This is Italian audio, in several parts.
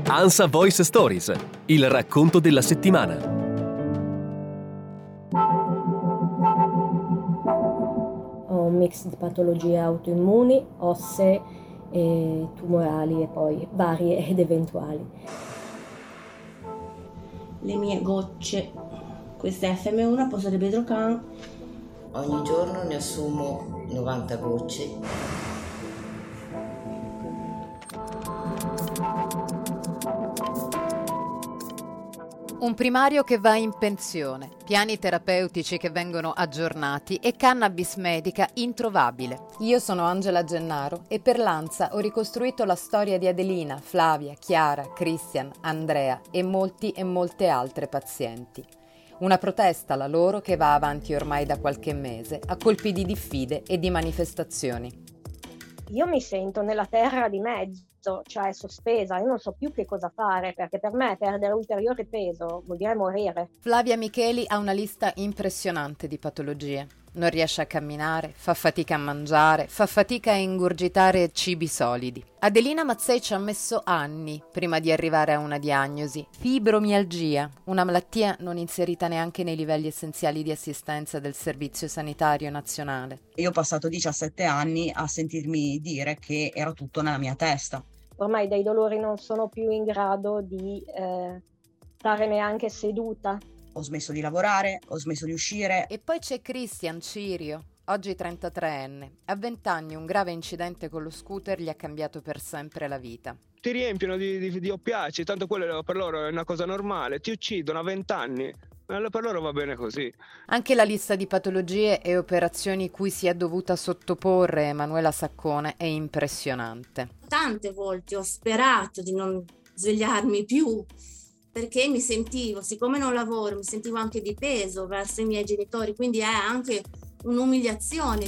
ANSA Voice Stories, il racconto della settimana. Ho un mix di patologie autoimmuni, ossee, e tumorali e poi varie ed eventuali. Le mie gocce, questa è FM1 a posto di Bedrocan. Ogni giorno ne assumo 90 gocce. Un primario che va in pensione, piani terapeutici che vengono aggiornati e cannabis medica introvabile. Io sono Angela Gennaro e per l'ANSA ho ricostruito la storia di Adelina, Flavia, Chiara, Christian, Andrea e molti e molte altre pazienti. Una protesta, la loro, che va avanti ormai da qualche mese, a colpi di diffide e di manifestazioni. Io mi sento nella terra di mezzo, cioè sospesa, io non so più che cosa fare, perché per me perdere ulteriore peso vuol dire morire. Flavia Micheli ha una lista impressionante di patologie. Non riesce a camminare, fa fatica a mangiare, fa fatica a ingurgitare cibi solidi. Adelina Mazzei ci ha messo anni prima di arrivare a una diagnosi: fibromialgia, una malattia non inserita neanche nei livelli essenziali di assistenza del Servizio Sanitario Nazionale. Io ho passato 17 anni a sentirmi dire che era tutto nella mia testa. Ormai dai dolori non sono più in grado di stare neanche seduta. Ho smesso di lavorare, ho smesso di uscire. E poi c'è Christian Cirio, oggi 33enne. A 20 anni un grave incidente con lo scooter gli ha cambiato per sempre la vita. Ti riempiono di oppiacei, tanto quello per loro è una cosa normale, ti uccidono a 20 anni. Per loro va bene così. Anche la lista di patologie e operazioni cui si è dovuta sottoporre Emanuela Saccone è impressionante. Tante volte ho sperato di non svegliarmi più, perché mi sentivo, siccome non lavoro, mi sentivo anche di peso verso i miei genitori, quindi è anche un'umiliazione.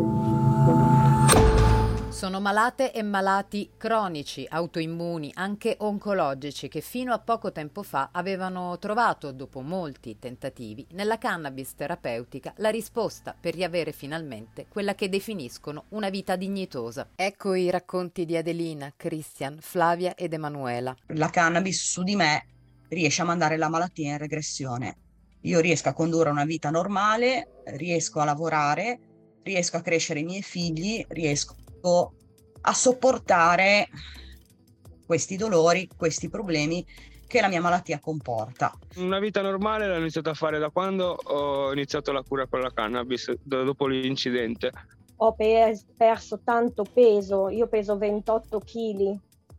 Sono malate e malati cronici, autoimmuni, anche oncologici, che fino a poco tempo fa avevano trovato, dopo molti tentativi, nella cannabis terapeutica la risposta per riavere finalmente quella che definiscono una vita dignitosa. Ecco i racconti di Adelina, Christian, Flavia ed Emanuela. La cannabis su di me riesce a mandare la malattia in regressione. Io riesco a condurre una vita normale, riesco a lavorare, riesco a crescere i miei figli, riesco a sopportare questi dolori, questi problemi che la mia malattia comporta. Una vita normale l'ho iniziato a fare da quando ho iniziato la cura con la cannabis, dopo l'incidente. Ho perso tanto peso, io peso 28 kg.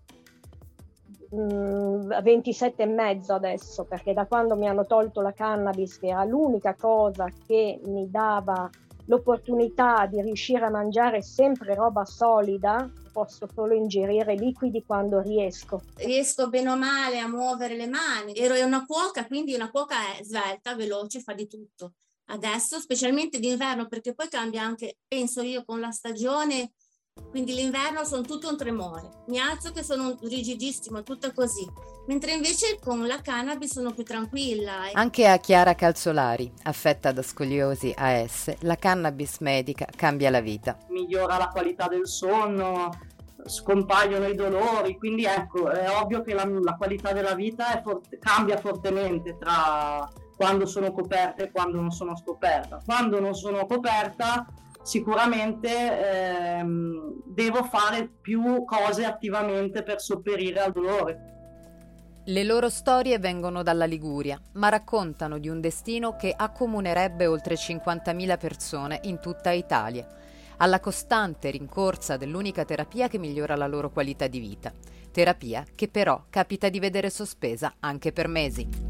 27 e mezzo adesso, perché da quando mi hanno tolto la cannabis, che era l'unica cosa che mi dava l'opportunità di riuscire a mangiare sempre roba solida, posso solo ingerire liquidi quando riesco. Riesco bene o male a muovere le mani. Ero una cuoca, quindi una cuoca è svelta, veloce, fa di tutto. Adesso, specialmente d'inverno, perché poi cambia anche, penso io, con la stagione. Quindi l'inverno sono tutto un tremore, mi alzo che sono rigidissimo, tutto così, mentre invece con la cannabis sono più tranquilla. Anche a Chiara Calzolari, affetta da scoliosi AS, la cannabis medica cambia la vita. Migliora la qualità del sonno, scompaiono i dolori, quindi ecco, è ovvio che la qualità della vita cambia fortemente tra quando sono coperta e quando non sono scoperta. Quando non sono coperta sicuramente devo fare più cose attivamente per sopperire al dolore. Le loro storie vengono dalla Liguria, ma raccontano di un destino che accomunerebbe oltre 50.000 persone in tutta Italia, alla costante rincorsa dell'unica terapia che migliora la loro qualità di vita, terapia che però capita di vedere sospesa anche per mesi.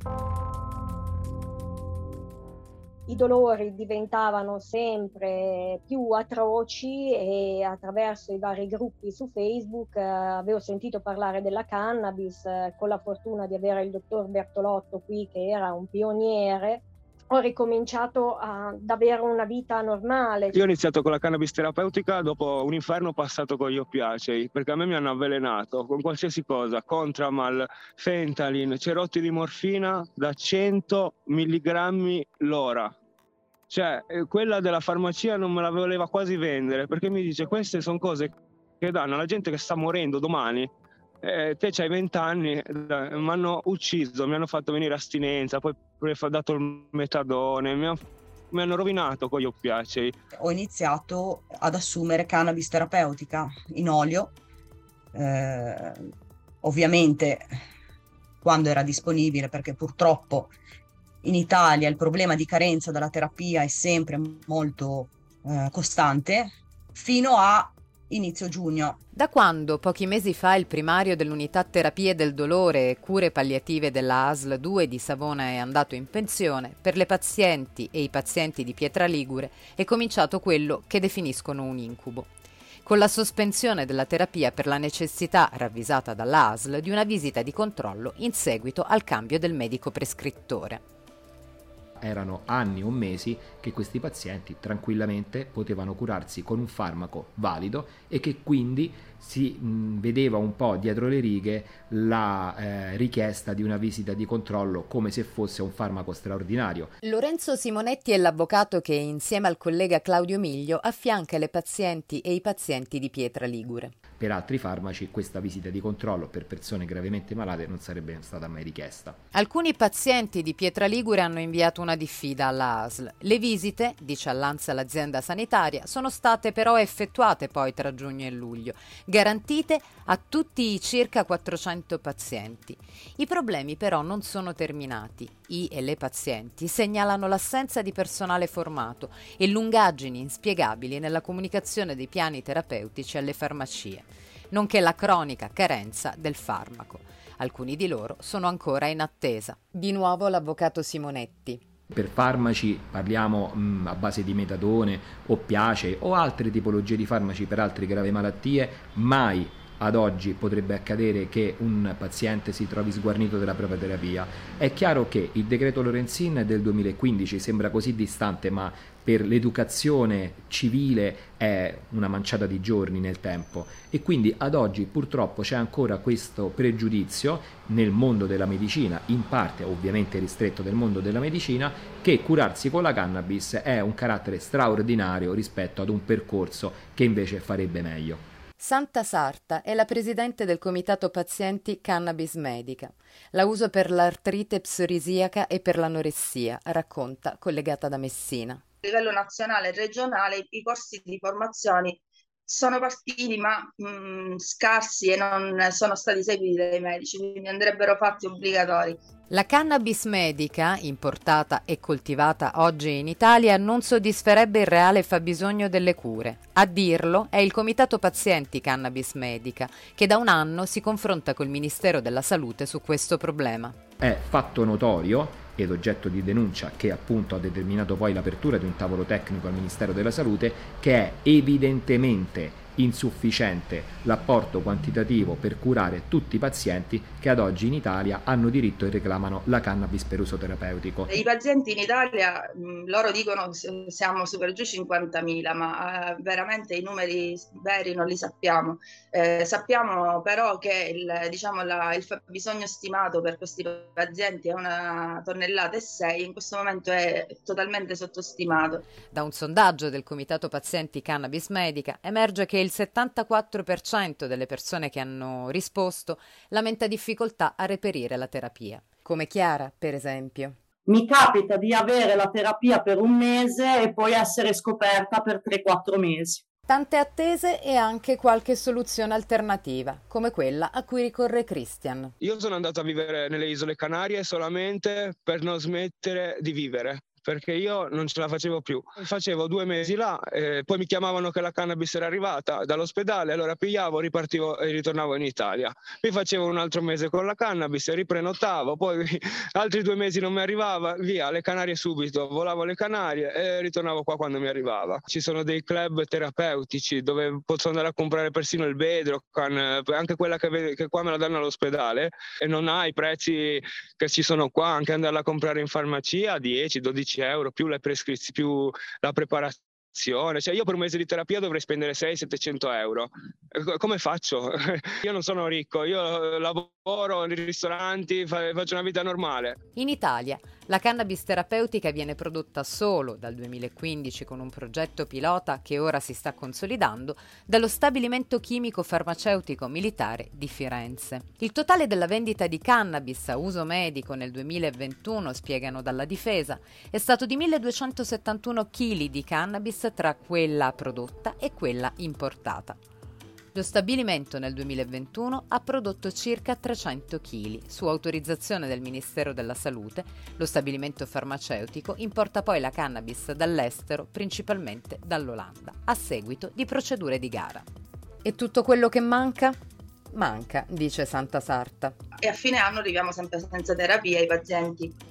I dolori diventavano sempre più atroci e attraverso i vari gruppi su Facebook avevo sentito parlare della cannabis, con la fortuna di avere il dottor Bertolotto qui che era un pioniere. Ho ricominciato ad avere una vita normale. Io ho iniziato con la cannabis terapeutica dopo un inferno passato con gli oppiacei, perché a me mi hanno avvelenato con qualsiasi cosa, Contramal, Fentanyl, cerotti di morfina da 100 milligrammi l'ora. Cioè, quella della farmacia non me la voleva quasi vendere, perché mi dice queste sono cose che danno alla gente che sta morendo domani, te c'hai 20 anni, mi hanno ucciso, mi hanno fatto venire astinenza, poi mi hanno dato il metadone, mi hanno rovinato con gli oppiacei. Ho iniziato ad assumere cannabis terapeutica in olio, ovviamente quando era disponibile, perché purtroppo in Italia il problema di carenza della terapia è sempre molto costante, fino a inizio giugno. Da quando, pochi mesi fa, il primario dell'unità terapie del dolore e cure palliative della ASL 2 di Savona è andato in pensione, per le pazienti e i pazienti di Pietraligure è cominciato quello che definiscono un incubo. Con la sospensione della terapia per la necessità, ravvisata dalla ASL, di una visita di controllo in seguito al cambio del medico prescrittore. Erano anni o mesi che questi pazienti tranquillamente potevano curarsi con un farmaco valido e che quindi si vedeva un po' dietro le righe la richiesta di una visita di controllo come se fosse un farmaco straordinario. Lorenzo Simonetti è l'avvocato che, insieme al collega Claudio Miglio, affianca le pazienti e i pazienti di Pietraligure. Per altri farmaci questa visita di controllo per persone gravemente malate non sarebbe stata mai richiesta. Alcuni pazienti di Pietraligure hanno inviato una diffida alla ASL. Le visite, dice all'ANSA l'azienda sanitaria, sono state però effettuate poi tra giugno e luglio, garantite a tutti i circa 400 pazienti. I problemi però non sono terminati. I e le pazienti segnalano l'assenza di personale formato e lungaggini inspiegabili nella comunicazione dei piani terapeutici alle farmacie, nonché la cronica carenza del farmaco. Alcuni di loro sono ancora in attesa. Di nuovo l'avvocato Simonetti. Per farmaci parliamo a base di metadone, oppiacei o altre tipologie di farmaci per altre gravi malattie, mai ad oggi potrebbe accadere che un paziente si trovi sguarnito della propria terapia. È chiaro che il decreto Lorenzin del 2015 sembra così distante, ma per l'educazione civile è una manciata di giorni nel tempo e quindi ad oggi purtroppo c'è ancora questo pregiudizio nel mondo della medicina, in parte ovviamente ristretto del mondo della medicina, che curarsi con la cannabis è un carattere straordinario rispetto ad un percorso che invece farebbe meglio. Santa Sarta è la presidente del comitato pazienti Cannabis Medica. La uso per l'artrite psorisiaca e per l'anoressia, racconta, collegata da Messina. A livello nazionale e regionale i corsi di formazione sono partiti ma scarsi e non sono stati seguiti dai medici, quindi andrebbero fatti obbligatori. La cannabis medica, importata e coltivata oggi in Italia, non soddisferebbe il reale fabbisogno delle cure. A dirlo è il Comitato Pazienti Cannabis Medica, che da un anno si confronta col Ministero della Salute su questo problema. È fatto notorio ed oggetto di denuncia, che appunto ha determinato poi l'apertura di un tavolo tecnico al Ministero della Salute, che è evidentemente insufficiente l'apporto quantitativo per curare tutti i pazienti che ad oggi in Italia hanno diritto e reclamano la cannabis per uso terapeutico. I pazienti in Italia, loro dicono siamo super giù 50.000, ma veramente i numeri veri non li sappiamo. Sappiamo però che il fabbisogno stimato per questi pazienti è 1,6 tonnellate, in questo momento è totalmente sottostimato. Da un sondaggio del Comitato Pazienti Cannabis Medica emerge che il 74% delle persone che hanno risposto lamenta difficoltà a reperire la terapia, come Chiara, per esempio. Mi capita di avere la terapia per 1 mese e poi essere scoperta per 3-4 mesi. Tante attese e anche qualche soluzione alternativa, come quella a cui ricorre Christian. Io sono andato a vivere nelle Isole Canarie solamente per non smettere di vivere, perché io non ce la facevo più. Facevo 2 mesi là, poi mi chiamavano che la cannabis era arrivata dall'ospedale, allora pigliavo, ripartivo e ritornavo in Italia. Mi facevo un altro mese con la cannabis, riprenotavo, poi altri 2 mesi non mi arrivava, via, alle Canarie subito, volavo alle Canarie e ritornavo qua quando mi arrivava. Ci sono dei club terapeutici dove posso andare a comprare persino il Bedrocan, anche quella che qua me la danno all'ospedale, e non ha i prezzi che ci sono qua, anche andarla a comprare in farmacia, 10-12 euro più le prescrizioni, più la preparazione Cioè io per un mese di terapia dovrei spendere 600-700 euro. Come faccio? Io non sono ricco, io lavoro nei ristoranti, faccio una vita normale. In Italia la cannabis terapeutica viene prodotta solo dal 2015 con un progetto pilota che ora si sta consolidando dallo stabilimento chimico farmaceutico militare di Firenze. Il totale della vendita di cannabis a uso medico nel 2021, spiegano dalla Difesa, è stato di 1271 kg di cannabis tra quella prodotta e quella importata. Lo stabilimento nel 2021 ha prodotto circa 300 kg. Su autorizzazione del Ministero della Salute, lo stabilimento farmaceutico importa poi la cannabis dall'estero, principalmente dall'Olanda, a seguito di procedure di gara. E tutto quello che manca? Manca, dice Santa Sarta. E a fine anno arriviamo sempre senza terapia, i pazienti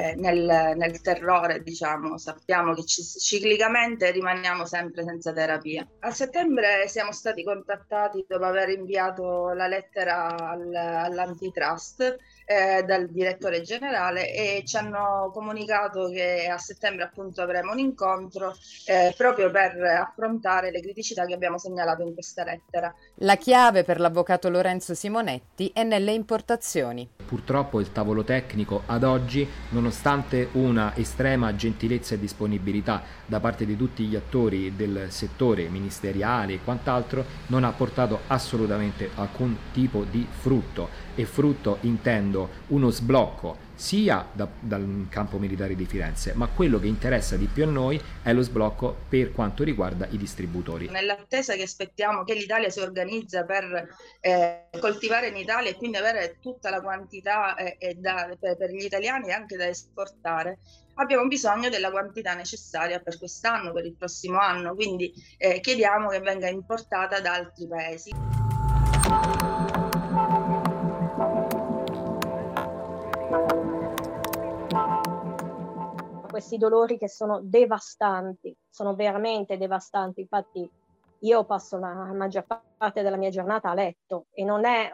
nel terrore, diciamo, sappiamo che ciclicamente rimaniamo sempre senza terapia. A settembre siamo stati contattati dopo aver inviato la lettera all'antitrust dal direttore generale e ci hanno comunicato che a settembre appunto avremo un incontro proprio per affrontare le criticità che abbiamo segnalato in questa lettera. La chiave per l'avvocato Lorenzo Simonetti è nelle importazioni. Purtroppo il tavolo tecnico ad oggi, nonostante una estrema gentilezza e disponibilità da parte di tutti gli attori del settore ministeriale e quant'altro, non ha portato assolutamente alcun tipo di frutto. E frutto intendo uno sblocco sia dal campo militare di Firenze, ma quello che interessa di più a noi è lo sblocco per quanto riguarda i distributori. Nell'attesa che aspettiamo che l'Italia si organizza per coltivare in Italia e quindi avere tutta la quantità per gli italiani anche da esportare, abbiamo bisogno della quantità necessaria per quest'anno, per il prossimo anno, quindi chiediamo che venga importata da altri paesi. Questi dolori che sono devastanti, sono veramente devastanti. Infatti io passo la maggior parte della mia giornata a letto e non è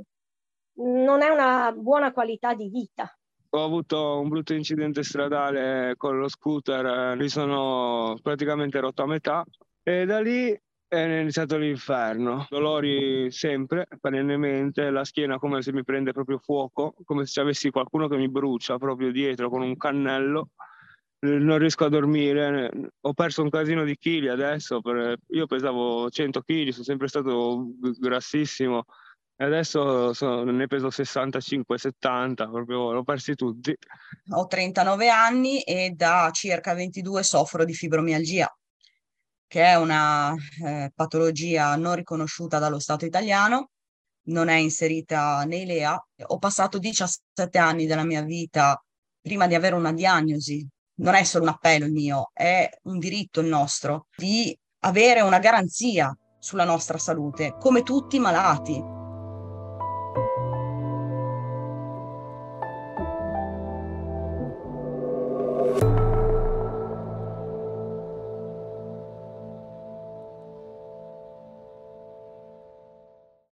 una buona qualità di vita. Ho avuto un brutto incidente stradale con lo scooter, mi sono praticamente rotto a metà e da lì è iniziato l'inferno. Dolori sempre, perennemente, la schiena come se mi prende proprio fuoco, come se avessi qualcuno che mi brucia proprio dietro con un cannello. Non riesco a dormire, ho perso un casino di chili adesso, io pesavo 100 kg, sono sempre stato grassissimo e adesso ne peso 65-70, proprio l'ho persi tutti. Ho 39 anni e da circa 22 soffro di fibromialgia, che è una patologia non riconosciuta dallo Stato italiano, non è inserita nei LEA. Ho passato 17 anni della mia vita prima di avere una diagnosi. Non è solo un appello il mio, è un diritto il nostro di avere una garanzia sulla nostra salute, come tutti i malati.